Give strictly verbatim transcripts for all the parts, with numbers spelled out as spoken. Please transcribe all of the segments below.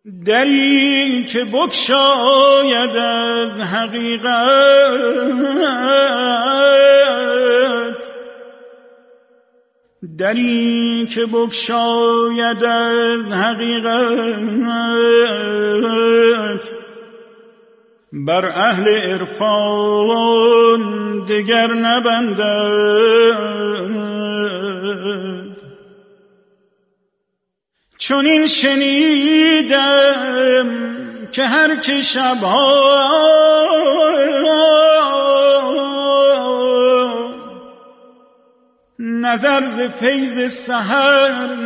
دری که بگشاید از حقیقت، دری که بگشاید از حقیقت، بر اهل عرفان دگر نبندد. چون این شنیدم که هر که شبها نظر ز فیض سحر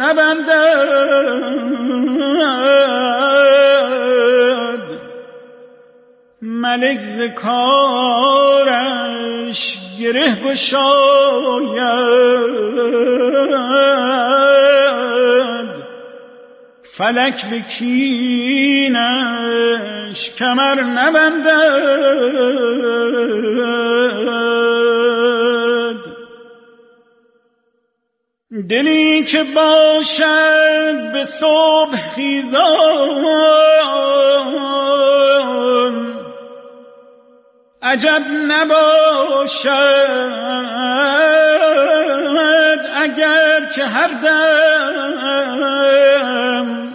نبندد، ملک ز کارش گره گشاید، فلک به کینش کمر نبندد. دلی که باشد به صبح خیزان، عجب نباشد اگر که هر دم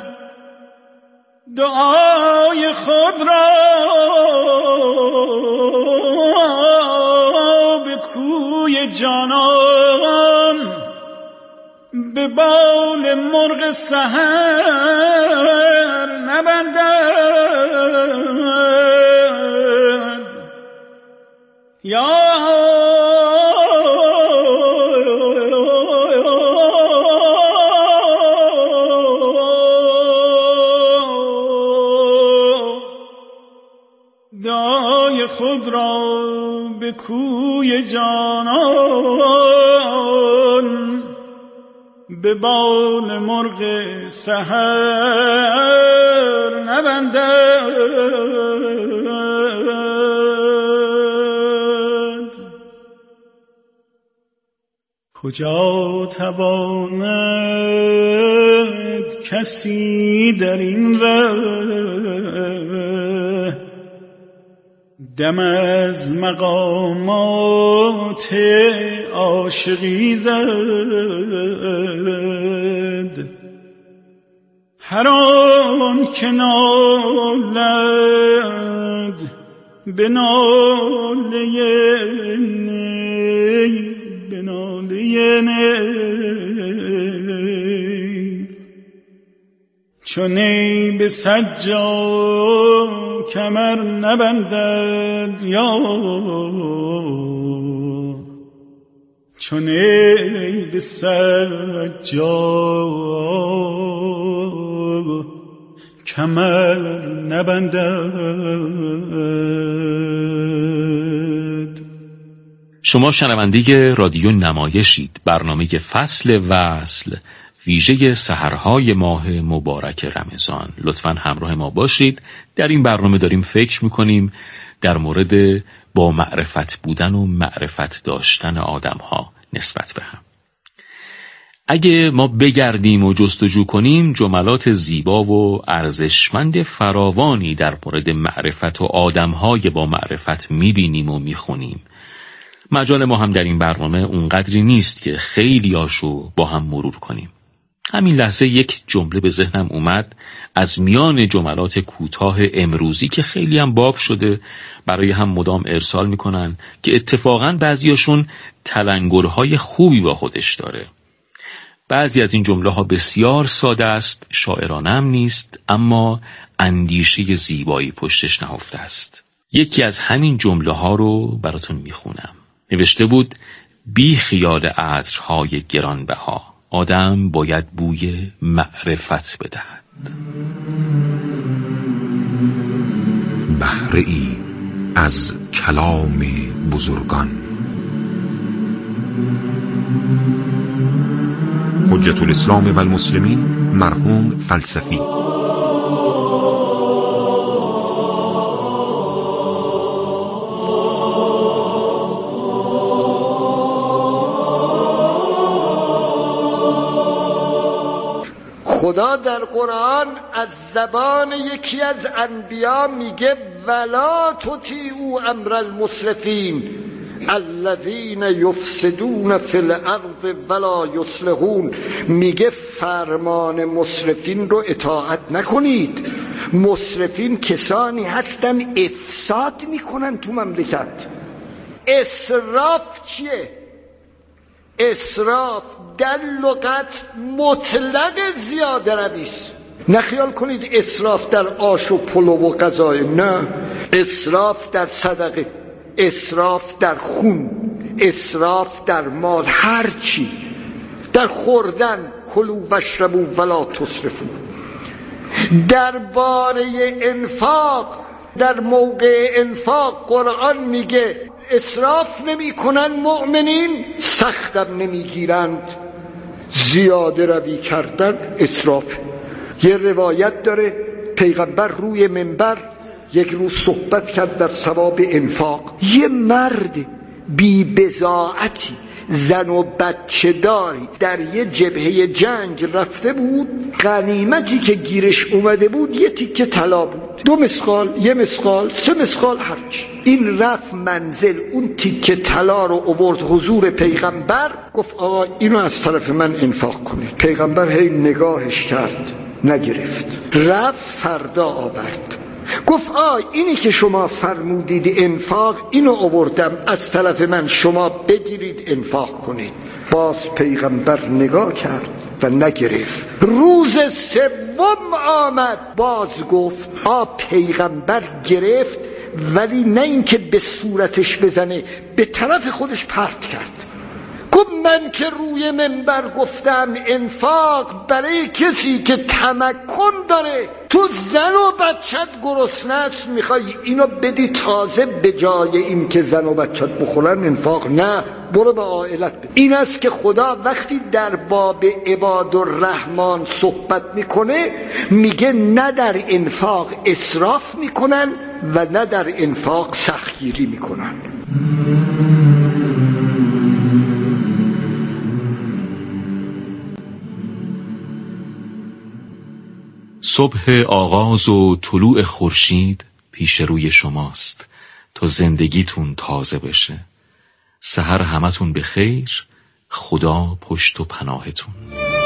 دعای خود را به کوی جانان به بال مرغ سحر نبندد. یا دعای خود را به کوی جانان به بال مرغ سحر نبندد. کجا تواند کسی در این ره دم از مقامات عاشقی زد؟ هر آن که نالد به ناله نی، به ناله نی، چون نی به سجا کمر نبندد، یا چون ای به سجا کمر نبندد. شما شنونده رادیو نمایشید. برنامه فصل وصل ویژه سحرهای ماه مبارک رمضان. لطفاً همراه ما باشید. در این برنامه داریم فکر میکنیم در مورد با معرفت بودن و معرفت داشتن آدمها نسبت به هم. اگه ما بگردیم و جستجو کنیم جملات زیبا و ارزشمند فراوانی در مورد معرفت و آدمهای با معرفت میبینیم و میخونیم. مجال ما هم در این برنامه اونقدری نیست که خیلی هاشو با هم مرور کنیم. همین لحظه یک جمله به ذهنم اومد از میان جملات کوتاه امروزی که خیلی هم باب شده، برای هم مدام ارسال میکنن که اتفاقاً بعضیاشون تلنگرهای خوبی با خودش داره. بعضی از این جمله ها بسیار ساده است، شاعرانه هم نیست، اما اندیشه زیبایی پشتش نهفته است. یکی از همین جمله ها رو براتون میخونم. نوشته بود: بی خیال عطرهای گرانبها آدم باید بوی معرفت بدهد. بهره ای از کلام بزرگان. حجت الاسلام و المسلمین مرحوم فلسفی. خدا در قرآن از زبان یکی از انبیا میگه ولا تطیعوا امر المسرفین الذین یفسدون فی الارض ولا یصلحون. میگه فرمان مسرفین رو اطاعت نکنید. مسرفین کسانی هستن افساد میکنن تو مملکت. اسراف چیه؟ اسراف در لغت مطلق زیاده رویست. نخیال کنید اسراف در آش و پلو و غذای، نه. اسراف در صدقه، اسراف در خون، اسراف در مال، هر چی. در خوردن کلوا واشربوا ولا تسرفوا. درباره انفاق، در موقع انفاق قرآن میگه اسراف نمی کنن مؤمنین، سختم نمی گیرند. زیاده روی کردن اسراف. یه روایت داره پیغمبر روی منبر یک روز صحبت کرد در ثواب انفاق. یه مرد بی بضاعتی، زن و بچه داری، در یه جبهه جنگ رفته بود. غنیمتی که گیرش اومده بود یه تیکه طلا بود، دو مسقال، یه مسقال، سه مسقال، هرچی. این رفت منزل، اون تیکه طلا رو آورد حضور پیغمبر، گفت آقا اینو از طرف من انفاق کنید. پیغمبر هی نگاهش کرد، نگرفت. رفت فردا آورد، گفت آ اینی که شما فرمودید انفاق، اینو آوردم از طرف من، شما بگیرید انفاق کنید. باز پیغمبر نگاه کرد و نگرفت. روز سوم آمد، باز گفت آ پیغمبر گرفت، ولی نه اینکه به صورتش بزنه، به طرف خودش پرت کرد. گفت من که روی منبر گفتم انفاق برای کسی که تمکن داره، تو زن و بچت گرسنه است میخوای اینو بدی تازه به جای این که زن و بچت بخورن انفاق؟ نه، برو به عائلت بده. این است که خدا وقتی در باب عباد الرحمن صحبت میکنه میگه نه در انفاق اسراف میکنن و نه در انفاق سختگیری میکنن. صبح آغاز و طلوع خورشید پیش روی شماست تا زندگیتون تازه بشه. سحر همتون به خیر، خدا پشت و پناهتون.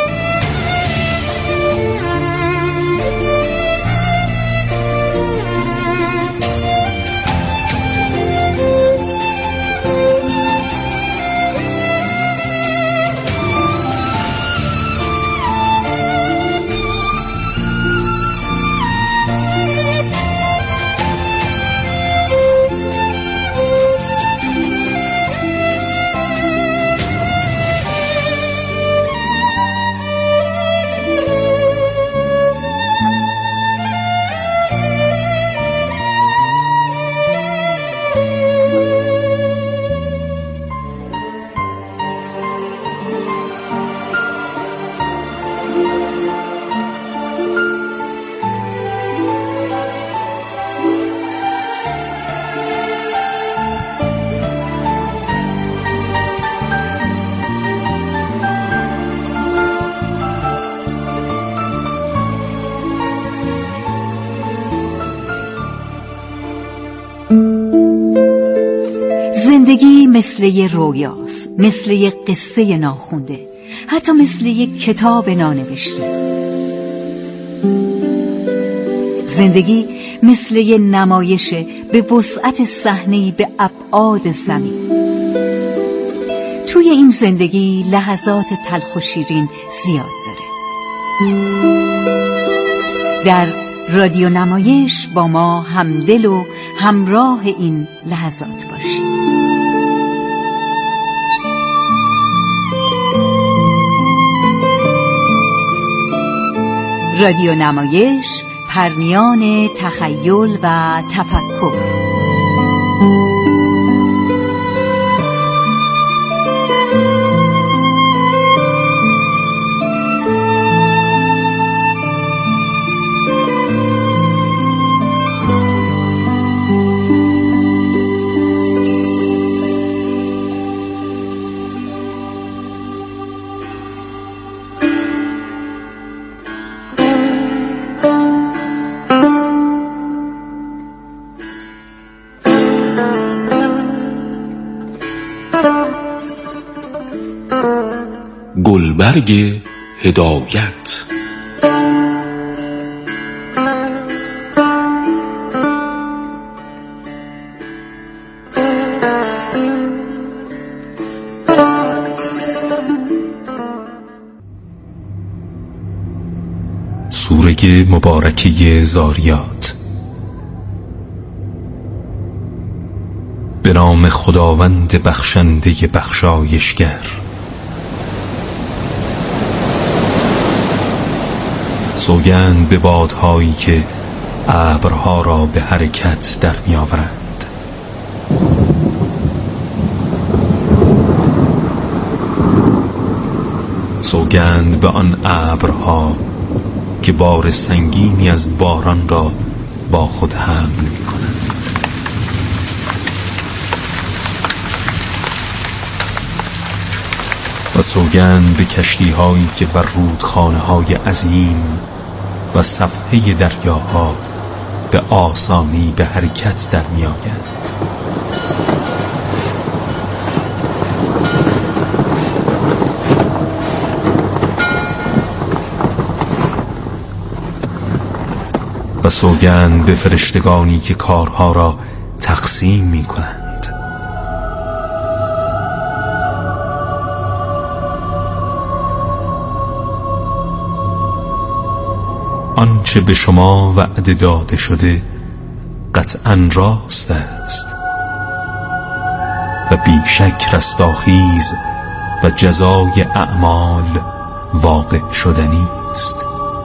زندگی مثل یه رویاست، مثل یه قصه ناخونده، حتی مثل یه کتاب نانوشته. زندگی مثل یه نمایشه به وسعت صحنه‌ای به ابعاد زمین. توی این زندگی لحظات تلخ و شیرین زیاد داره. در رادیو نمایش با ما همدل و همراه این لحظات باشید. رادیو نمایش، پرنیان تخیل و تفکر. برگ هدایت. سوره مبارکه زاریات. به نام خداوند بخشنده بخشایشگر. سوگند به بادهایی که ابرها را به حرکت در می آورند. سوگند به آن ابرها که بار سنگینی از باران را با خود حمل می کنند. و سوگند به کشتی هایی که بر رودخانه های عظیم و صفحه دریاها به آسانی به حرکت در می آیند. و سوگند به فرشتگانی که کارها را تقسیم می کنند. آنچه به شما وعده داده شده قطعاً راست است و بیشک رستاخیز و جزای اعمال واقع شدنی است.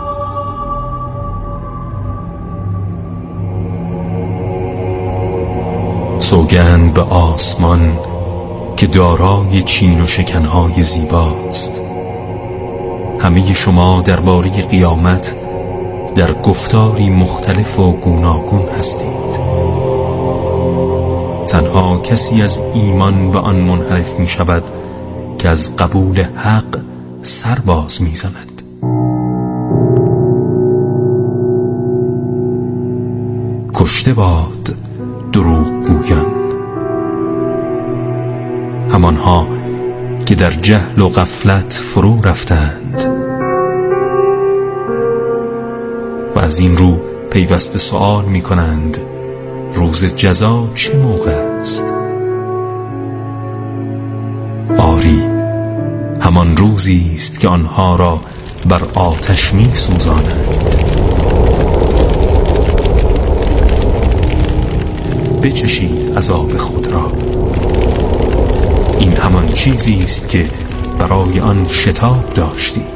سوگند به آسمان که دارای چین و شکنهای زیباست. همه شما درباره قیامت در گفتاری مختلف و گوناگون هستید. تنها کسی از ایمان به آن منحرف می شود که از قبول حق سر باز می زند. کشته باد دروغ گویان، همانها که در جهل و غفلت فرو رفتند و از این رو پیوسته سؤال می کنند روز جزا چه موقع است؟ آری، همان روزی است که آنها را بر آتش می سوزانند. بچشید عذاب خود را. این همان چیزی است که برای آن شتاب داشتید.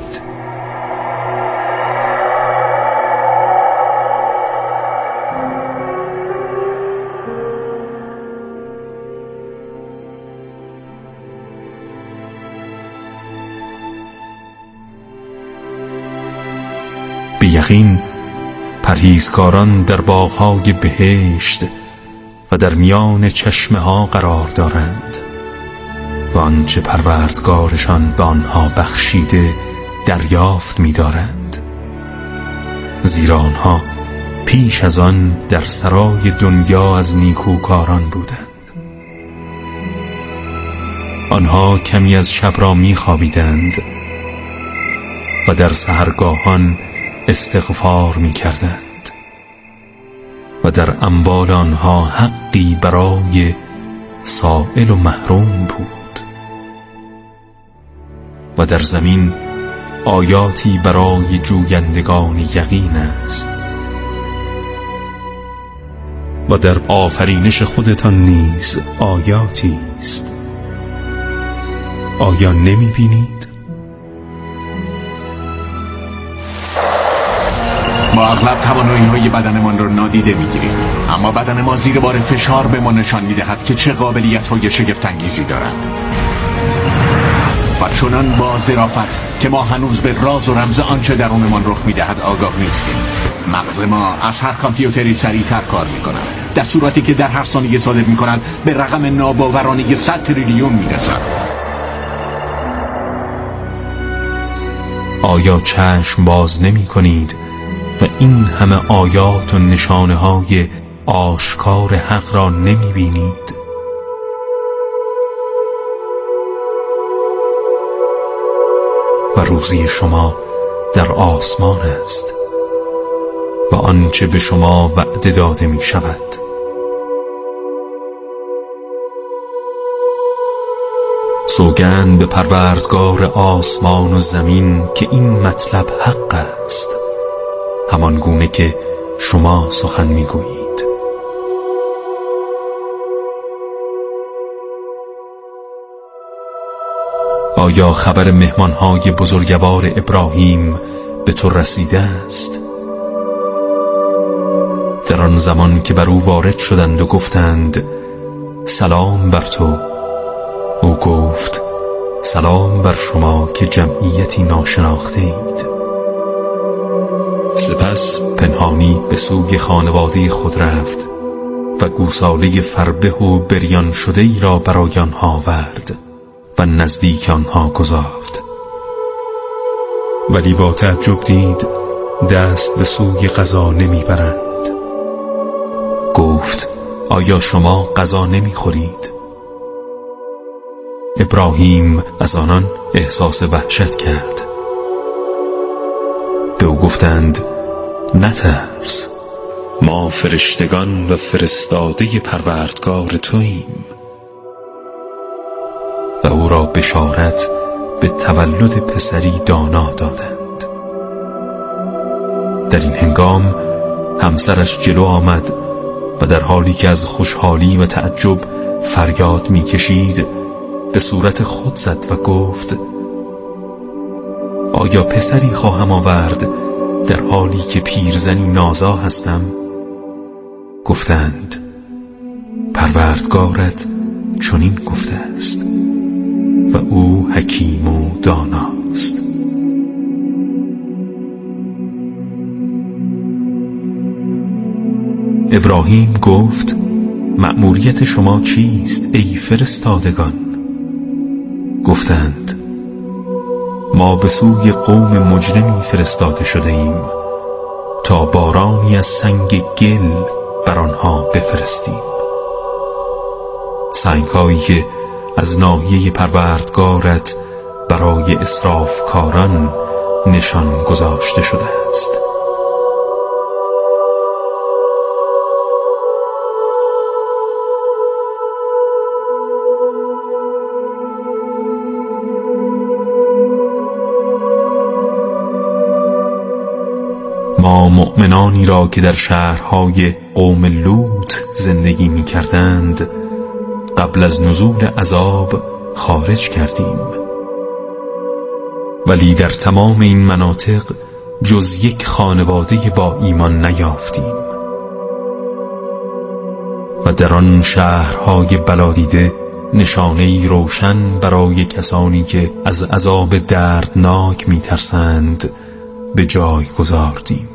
به یقین پرهیزکاران در باغ‌های بهشت و در میان چشمه ها قرار دارند و آنچه پروردگارشان به آنها بخشیده دریافت می دارند، زیرا آنها پیش از آن در سرای دنیا از نیکوکاران بودند. آنها کمی از شب را می خوابیدند و در سحرگاهان استغفار می کردند و در اموال آنها حقی برای سائل و محروم بود و در زمین آیاتی برای جویندگان یقین است و در آفرینش خودتان نیز آیاتی است. آیا نمی بینید؟ ما اغلب توانایی های بدنمان را نادیده میگیریم، اما بدن ما زیر بار فشار به ما نشان میدهد که چه قابلیت های شگفت انگیزی دارد و چنان با ظرافت که ما هنوز به راز و رمز آنچه درونمان رخ میدهد آگاه نیستیم. مغز ما از هر کامپیوتری سریعتر کار میکند، در صورتی که در هر ثانیه صادر میکند به رقم ناباورانه صد تریلیون میرسد. آیا چشم باز نمی کنید و این همه آیات و نشانه های آشکار حق را نمی بینید؟ و روزی شما در آسمان است و آنچه به شما وعده داده می شود. سوگند به پروردگار آسمان و زمین که این مطلب حق است، همان گونه که شما سخن می گویید. آیا خبر مهمانهای بزرگوار ابراهیم به تو رسیده است؟ در آن زمان که بر او وارد شدند و گفتند سلام بر تو، او گفت سلام بر شما که جمعیتی ناشناخته اید. سپس پنهانی به سوی خانواده خود رفت و گوساله فربه و بریان شده ای را برای آنها آورد و نزدیک آنها گذاشت. ولی با تعجب دید دست به سوی غذا نمیبرند. گفت آیا شما غذا نمیخورید؟ ابراهیم از آنان احساس وحشت کرد. به او گفتند نترس، ما فرشتگان و فرستاده پروردگار توییم. و او را بشارت به تولد پسری دانا دادند. در این هنگام همسرش جلو آمد و در حالی که از خوشحالی و تعجب فریاد می کشید به صورت خود زد و گفت آیا پسری خواهم آورد در حالی که پیرزنی نازا هستم؟ گفتند پروردگارت چنین گفته است و او حکیم و داناست. ابراهیم گفت مأموریت شما چیست ای فرستادگان؟ گفتند ما به سوی قوم مجرمی فرستاده شده ایم تا بارانی از سنگ گل بر آنها بفرستیم. سنگ‌هایی که از ناحیه پروردگارت برای اسرافکاران نشان گذاشته شده است. ما مؤمنانی را که در شهرهای قوم لوط زندگی می کردند قبل از نزول عذاب خارج کردیم، ولی در تمام این مناطق جز یک خانواده با ایمان نیافتیم و در آن شهرهای بلادیده نشانه‌ای روشن برای کسانی که از عذاب دردناک می ترسند به جای گذاردیم.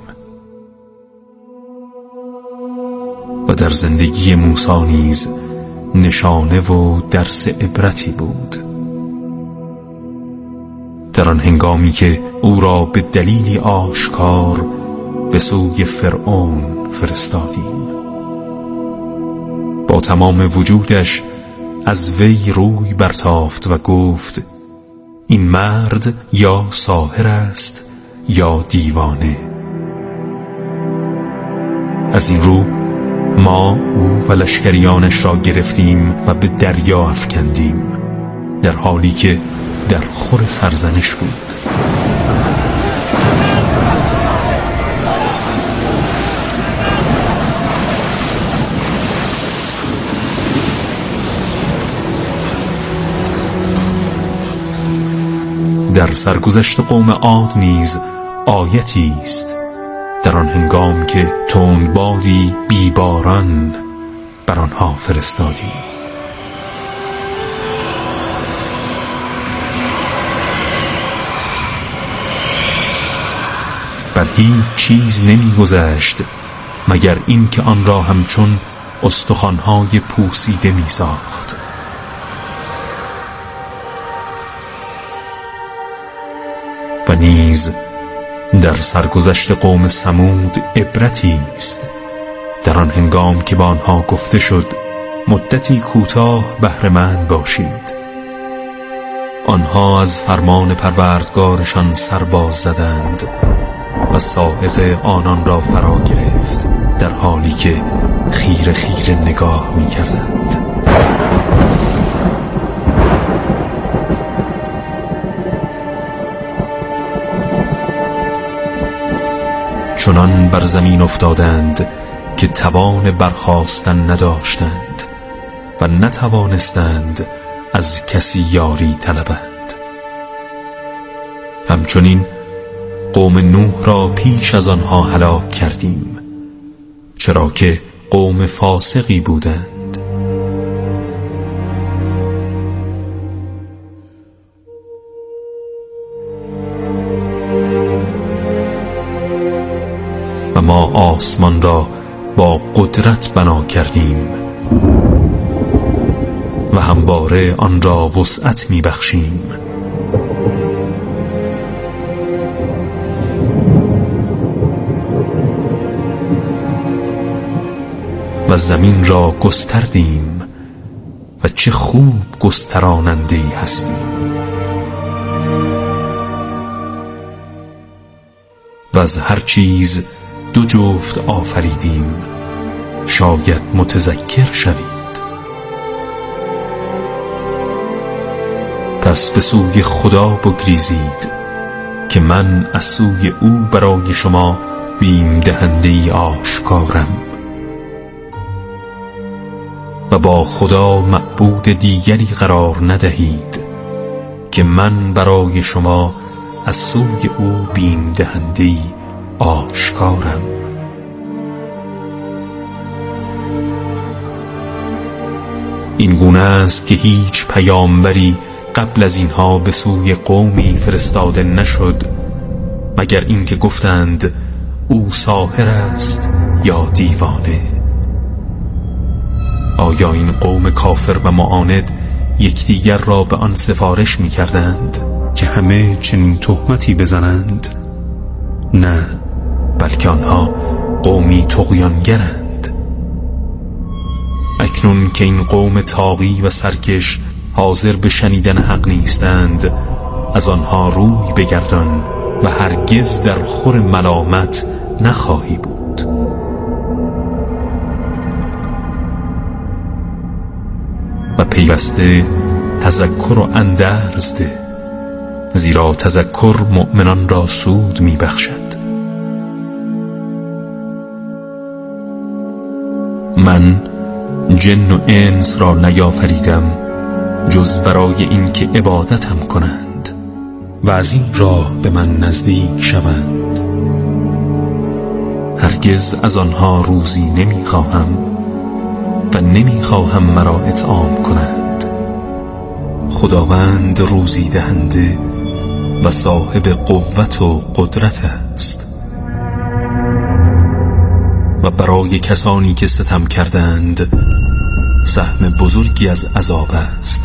و در زندگی موسی نیز نشانه و درس عبرتی بود. در آن هنگامی که او را به دلیلی آشکار به سوی فرعون فرستادیم، با تمام وجودش از وی روی برتافت و گفت این مرد یا ساحر است یا دیوانه. از این رو ما او و لشکریانش را گرفتیم و به دریا افکندیم در حالی که در خور سرزنش بود. در سرگذشت قوم عاد نیز آیتی است در آن هنگام که تندبادی بیباران بر آنها فرستادیم. بر هیچ چیز نمی گذشت مگر این که آن را همچون استخوان‌های پوسیده می ساخت. و نیز در سرگذشت قوم ثمود عبرتی است در آن هنگام که با آنها گفته شد مدتی کوتاه بهره‌مند باشید آنها از فرمان پروردگارشان سرباز زدند و صاعقه آنان را فرا گرفت در حالی که خیره خیره نگاه می کردند. چنان بر زمین افتادند که توان برخاستن نداشتند و نتوانستند از کسی یاری طلبند. همچنین قوم نوح را پیش از آنها هلاک کردیم، چرا که قوم فاسقی بودند. و ما آسمان را با قدرت بنا کردیم و همواره آن را وسعت می بخشیم. و زمین را گستردیم و چه خوب گستراننده‌ای هستیم. و از هر چیز دو جفت آفریدیم، شاید متذکر شوید. پس به سوی خدا بگریزید که من از سوی او برای شما بیم دهنده‌ای آشکارم. و با خدا معبود دیگری قرار ندهید که من برای شما از سوی او بیم دهنده‌ای آشکارم. این گونه است که هیچ پیامبری قبل از اینها به سوی قومی فرستاده نشد مگر اینکه گفتند او ساحر است یا دیوانه. آیا این قوم کافر و معاند یکدیگر را به آن سفارش می کردند که همه چنین تهمتی بزنند؟ نه، بلکه آنها قومی طغیانگرند. اکنون که این قوم طاغی و سرکش حاضر به شنیدن حق نیستند، از آنها روی بگردان و هرگز در خور ملامت نخواهی بود. و پیوسته تذکر و اندرز ده، زیرا تذکر مؤمنان را سود می بخشد. من جن و انس را نیافریدم جز برای این که عبادتم کنند و از این راه به من نزدیک شوند. هرگز از آنها روزی نمی خواهم و نمی خواهم مرا اطعام کنند. خداوند روزی دهنده و صاحب قوت و قدرت است. و برای کسانی که ستم کردند سهم بزرگی از عذاب است،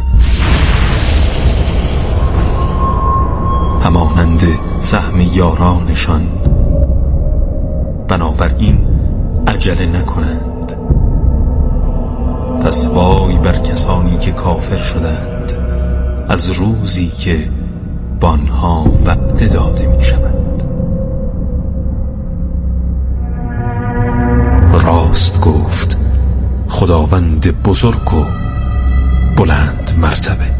همانند سهم یارانشان. بنابراین عجله نکنند. پس وای بر کسانی که کافر شدند از روزی که با آنها وعده داده می شود. راست گفت خداوند بزرگ و بلند مرتبه.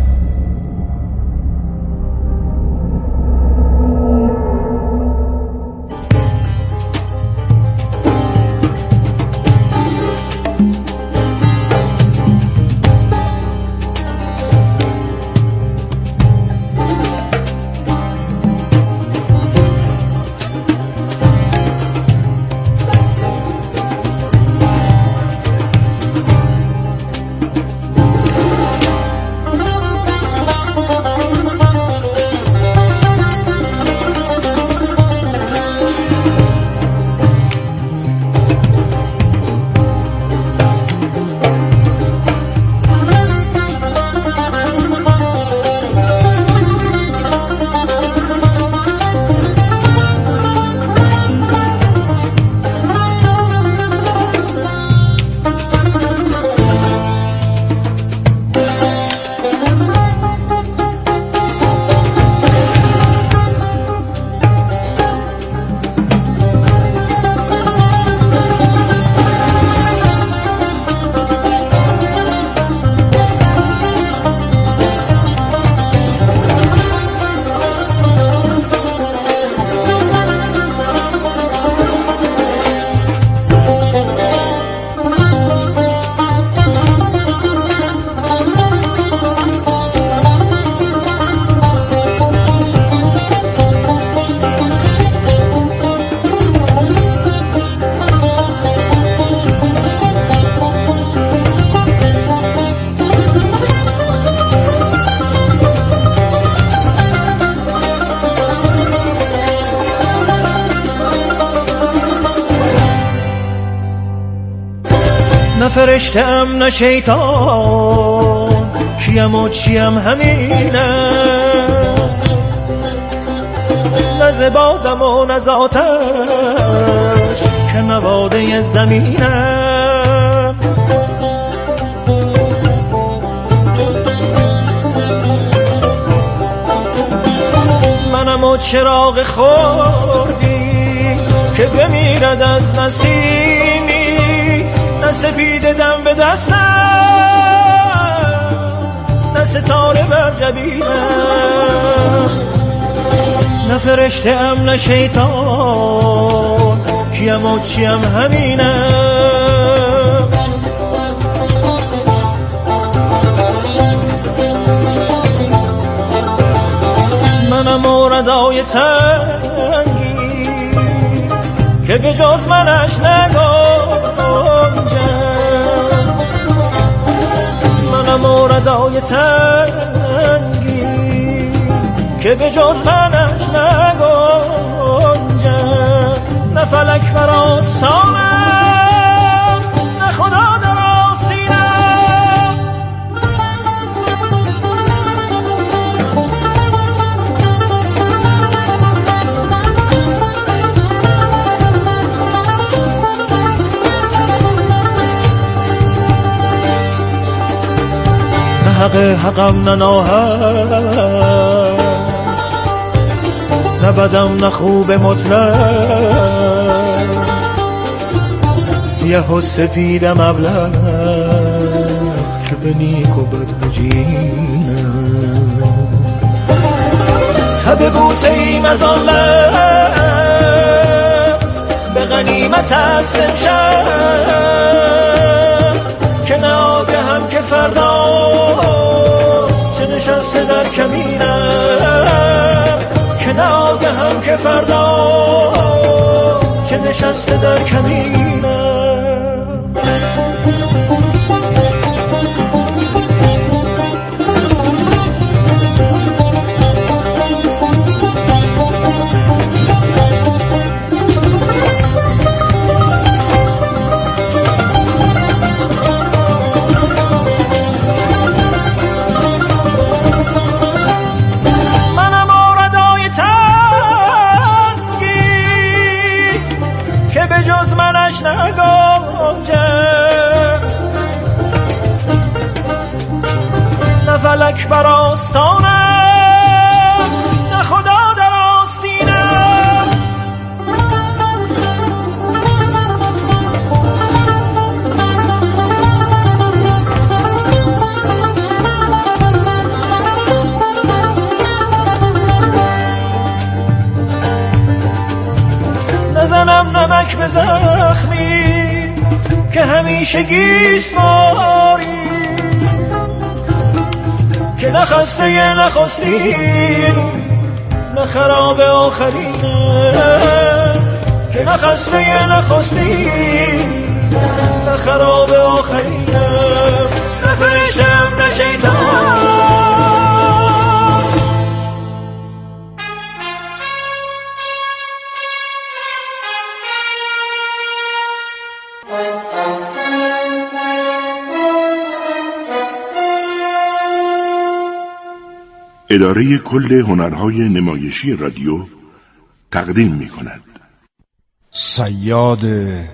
نه فرشته‌ام نه شیطان، کیم و چیم همینه، نه زبادم و نه ذاتش که نواده زمینم. منم و چراغ خودی که بمیرد از نسیمی، نه سپید دم به دستم نه ستاره بر جبینم، نه فرشته‌ام نه شیطان، کیم و چیم همینم. منم و ردای تنگی که به جز منش نگنجم، منم و ردای تنگی که به جز منش نگنجم، نه فلک بر آستانم نه خدا در آستینم. نه حق حقم نه ناحق، نه بدم نه خوب مطلق، سیاه و سپیدم ابلق که به نیک و بد بجینم. تب بوسه ایم از آن لب به غنیمت است امشب، که نه آگهم که فردا چه نشسته در کمینم، که نه آگهم که فردا چه نشسته در کمینم. نه فلک بر آستانم نه خدا در آستینم. نزنم نمک به زخمی که همیشه گیسواری، که نخسته نخستین نه خراب آخرینه، که نخسته نخستین نه خراب آخرینه، نه فرشتم نه شیطان. اداره کل هنرهای نمایشی رادیو تقدیم می کند. صیاد